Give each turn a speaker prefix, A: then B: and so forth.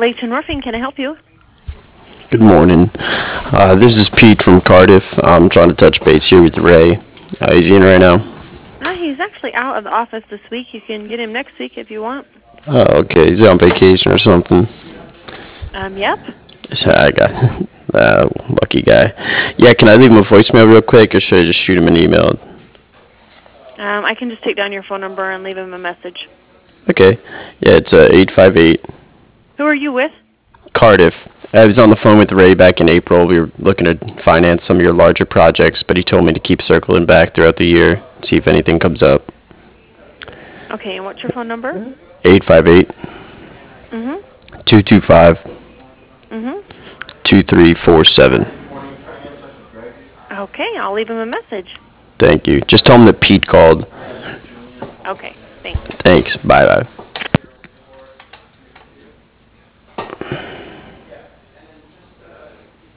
A: Layton Roofing, can I help you?
B: Good morning. This is Pete from Cardiff. I'm trying to touch base here with Ray. He's in right now.
A: He's actually out of the office this week. You can get him next week if you want.
B: Oh, okay. He's on vacation or something.
A: Yep.
B: I got lucky guy. Yeah, can I leave him a voicemail real quick, or should I just shoot him an email?
A: I can just take down your phone number and leave him a message.
B: Okay. Yeah, it's 858
A: Who are you with?
B: Cardiff. I was on the phone with Ray back in April. We were looking to finance some of your larger projects, but he told me to keep circling back throughout the year, see if anything comes up.
A: Okay, and what's your phone number?
B: 858
A: Mm-hmm.
B: 225
A: Mm-hmm.
B: 2347.
A: Okay, I'll leave him a message.
B: Thank you. Just tell him that Pete called.
A: Okay, thanks.
B: Thanks. Bye-bye.